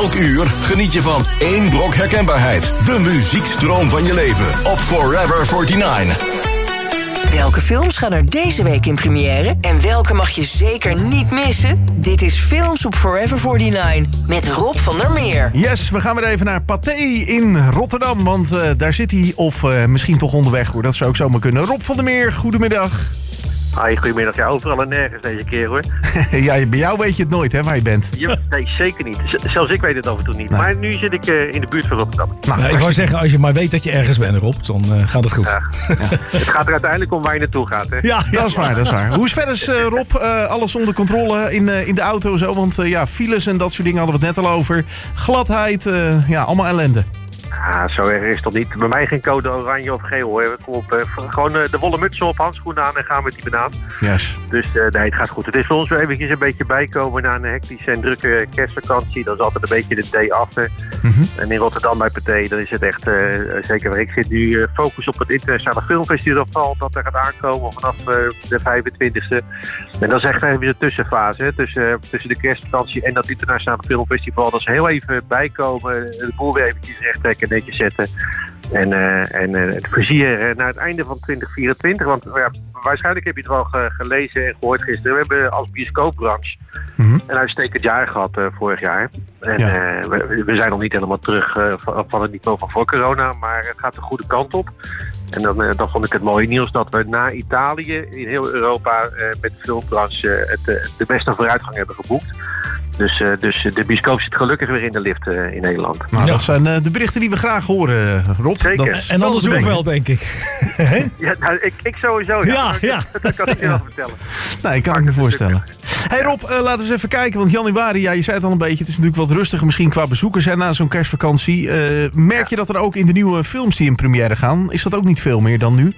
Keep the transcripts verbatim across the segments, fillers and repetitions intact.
Elk uur geniet je van één brok herkenbaarheid. De muziekstroom van je leven op Forever negenenveertig. Welke films gaan er deze week in première en welke mag je zeker niet missen? Dit is Films op Forever negenenveertig met Rob van der Meer. Yes, we gaan weer even naar Pathé in Rotterdam, want uh, daar zit hij of uh, misschien toch onderweg, hoor. Dat zou ook zomaar kunnen. Rob van der Meer, goedemiddag. Hoi, goedemiddag. Ja, overal en nergens deze keer, hoor. Ja, bij jou weet je het nooit, hè, waar je bent. Ja, nee, zeker niet. Z- zelfs ik weet het af en toe niet. Nee. Maar nu zit ik uh, in de buurt van Rotterdam. Nou, nou, ik wou zeggen, als je maar weet dat je ergens bent, Rob, dan uh, gaat het goed. Ja. Ja. Het gaat er uiteindelijk om waar je naartoe gaat, hè? Ja, ja, dat is waar, dat is waar. Hoe is verder, uh, Rob, uh, alles onder controle in, uh, in de auto en zo? Want uh, ja, files en dat soort dingen hadden we het net al over. Gladheid, uh, ja, allemaal ellende. Ah, zo erg is het toch niet. Bij mij geen code oranje of geel, hoor. Kom op, uh, gewoon uh, de wollen mutsen op, handschoenen aan en gaan met die banaan. Yes. Dus uh, nee, het gaat goed. Het is voor ons weer eventjes een beetje bijkomen na een hectische en drukke kerstvakantie. Dat is altijd een beetje de day after. Mm-hmm. En in Rotterdam bij Pathé, dan is het echt, uh, zeker waar ik zit nu, uh, focus op het internationale filmfestival dat er gaat aankomen vanaf uh, de vijfentwintigste. En dat is echt even de tussenfase, hè, tussen, uh, tussen de kerstvakantie en dat internationale filmfestival. Dat is heel even bijkomen, de boel weer eventjes rechttrekken, netjes zetten. En, uh, en uh, het plezier uh, naar het einde van twintig vierentwintig. Want uh, ja, waarschijnlijk heb je het wel ge- gelezen en gehoord gisteren. We hebben als bioscoopbranche mm-hmm. een uitstekend jaar gehad uh, vorig jaar. En ja. uh, we, we zijn nog niet helemaal terug uh, van, van het niveau van voor corona. Maar het gaat de goede kant op. En dan, uh, dan vond ik het mooie nieuws dat we na Italië in heel Europa uh, met de filmbranche uh, het, uh, de beste vooruitgang hebben geboekt. Dus, uh, dus de bioscoop zit gelukkig weer in de lift uh, in Nederland. Nou, ja. Dat zijn uh, de berichten die we graag horen, Rob. Zeker. Dat is en anders ook wel, denk ik. ja, nou, ik, ik sowieso. Ja, ja, dat, ja. Dat, dat kan ik je wel vertellen. Nee, ik kan ik me voorstellen. Hey Rob, uh, laten we eens even kijken. Want januari, ja, je zei het al een beetje. Het is natuurlijk wat rustiger misschien qua bezoekers hè, na zo'n kerstvakantie. Uh, merk je dat er ook in de nieuwe films die in première gaan, is dat ook niet veel meer dan nu?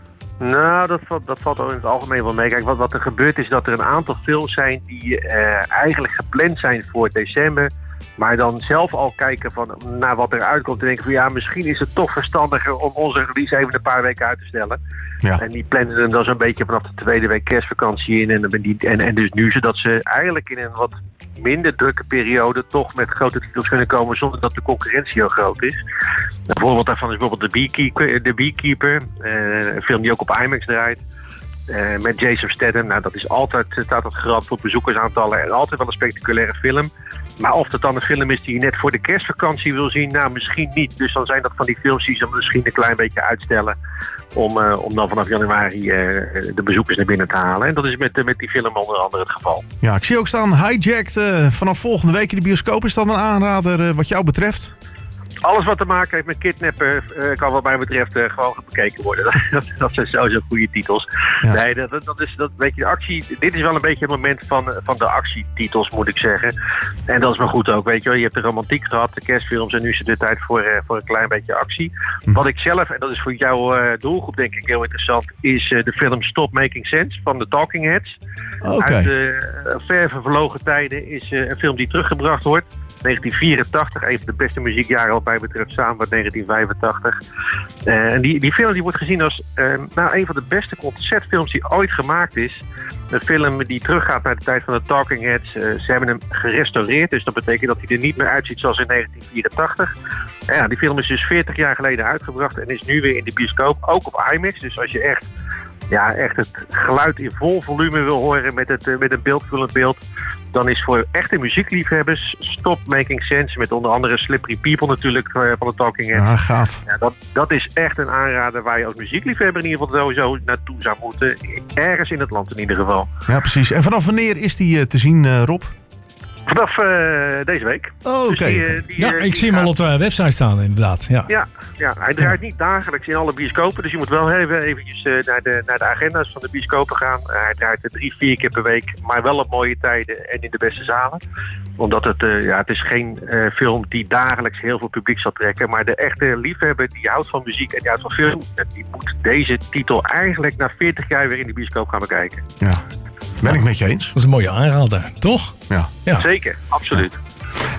Nou, dat, dat valt ook in het algemeen wel mee. Kijk, wat, wat er gebeurt is dat er een aantal films zijn die uh, eigenlijk gepland zijn voor december. Maar dan zelf al kijken van, naar wat er uitkomt. En denken van ja, misschien is het toch verstandiger om onze release even een paar weken uit te stellen. Ja. En die plannen hem dan zo'n beetje vanaf de tweede week kerstvakantie in. En, die, en, en dus nu, zodat ze eigenlijk in een wat minder drukke periode toch met grote titels kunnen komen zonder dat de concurrentie heel groot is. Een voorbeeld daarvan is bijvoorbeeld The Beekeeper, The Beekeeper uh, een film die ook op IMAX draait. Uh, met Jason Statham. Nou, dat is altijd, staat dat garant voor bezoekersaantallen en altijd wel een spectaculaire film. Maar of het dan een film is die je net voor de kerstvakantie wil zien, nou misschien niet. Dus dan zijn dat van die films die ze misschien een klein beetje uitstellen om, uh, om dan vanaf januari uh, de bezoekers naar binnen te halen. En dat is met, uh, met die film onder andere het geval. Ja, ik zie ook staan Hijacked uh, vanaf volgende week in de bioscoop. Is dat een aanrader uh, wat jou betreft? Alles wat te maken heeft met kidnappen uh, kan wat mij betreft uh, gewoon bekeken worden. Dat, dat, dat zijn sowieso goede titels. Ja. Nee, dat, dat is dat weet je, de actie. Dit is wel een beetje het moment van, van de actietitels, moet ik zeggen. En dat is maar goed ook, weet je wel. Je hebt de romantiek gehad, de kerstfilms en nu is het de tijd voor, uh, voor een klein beetje actie. Hm. Wat ik zelf, en dat is voor jouw uh, doelgroep denk ik heel interessant, is uh, de film Stop Making Sense van de Talking Heads. Okay. Uit de uh, ver vervlogen tijden is uh, een film die teruggebracht wordt. negentien vierentachtig, een van de beste muziekjaren wat mij betreft, samen met negentien vijfentachtig. Uh, en die, die film die wordt gezien als uh, nou, een van de beste concertfilms die ooit gemaakt is. Een film die teruggaat naar de tijd van de Talking Heads. Uh, ze hebben hem gerestaureerd, dus dat betekent dat hij er niet meer uitziet zoals in negentien vierentachtig. Uh, ja, die film is dus veertig jaar geleden uitgebracht en is nu weer in de bioscoop, ook op IMAX. Dus als je echt, ja, echt het geluid in vol volume wil horen met, het, uh, met een beeldvullend beeld, dan is voor echte muziekliefhebbers Stop Making Sense, met onder andere Slippery People natuurlijk uh, van de Talking Heads. Ja, gaaf. Ja, dat, dat is echt een aanrader waar je als muziekliefhebber in ieder geval sowieso naartoe zou moeten. Ergens in het land in ieder geval. Ja, precies. En vanaf wanneer is die uh, te zien, uh, Rob? Vanaf uh, deze week. Oh, oké. Okay, dus okay. Ja, ik zie hem al op de website staan inderdaad. Ja, ja, ja hij draait ja. niet dagelijks in alle bioscopen. Dus je moet wel even eventjes uh, naar, de, naar de agenda's van de bioscopen gaan. Uh, hij draait er drie, vier keer per week. Maar wel op mooie tijden en in de beste zalen. Omdat het, uh, ja, het is geen uh, film die dagelijks heel veel publiek zal trekken. Maar de echte liefhebber die houdt van muziek en die houdt van film, die moet deze titel eigenlijk na veertig jaar weer in de bioscoop gaan bekijken. Ja. Ben ik met je eens. Dat is een mooie aanrader, toch? Ja. ja. Zeker, absoluut. Ja.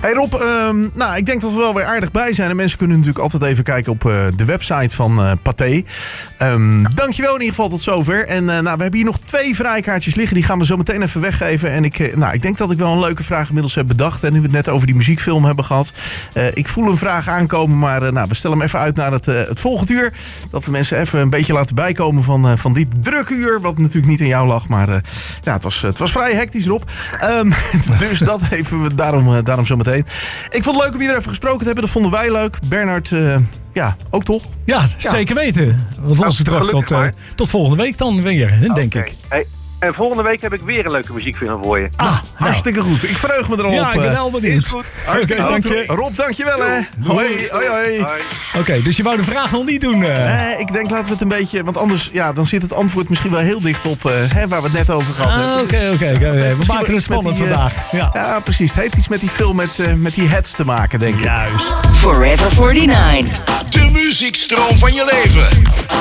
Hey Rob, um, nou, ik denk dat we wel weer aardig bij zijn. En mensen kunnen natuurlijk altijd even kijken op uh, de website van uh, Pathé. Um, dankjewel in ieder geval tot zover. En uh, nou, we hebben hier nog twee vrijkaartjes liggen. Die gaan we zo meteen even weggeven. En ik, uh, nou, ik denk dat ik wel een leuke vraag inmiddels heb bedacht. En nu we het net over die muziekfilm hebben gehad. Uh, ik voel een vraag aankomen, maar uh, nou, we stellen hem even uit naar het, uh, het volgend uur. Dat we mensen even een beetje laten bijkomen van, uh, van dit drukke uur. Wat natuurlijk niet in jou lag, maar uh, ja, het, was, het was vrij hectisch Rob. Um, dus dat even we daarom, uh, daarom zo meteen. Ik vond het leuk om hier even gesproken te hebben. Dat vonden wij leuk. Bernard, uh, ja, ook toch? Ja, ja. Zeker weten. Wat ons betreft tot, uh, tot volgende week dan weer, denk okay. ik. Hey. En volgende week heb ik weer een leuke muziekfilm voor je. Ah, nou. Hartstikke goed. Ik verheug me erop. Ja, ik ben wel benieuwd. Goed. Hartstikke okay, dank je. Rob, dankjewel hè. Hoi, hoi, hoi. Oké, okay, dus je wou de vraag nog niet doen? Uh... Nee, ik denk laten we het een beetje... Want anders, ja, dan zit het antwoord misschien wel heel dicht op uh, hè, waar we het net over gehad hebben. Ah, oké, oké. We maken het spannend die, uh, vandaag. Ja. ja, precies. Het heeft iets met die film met, uh, met die heads te maken, denk ik. Juist. Forever forty-nine. De muziekstroom van je leven.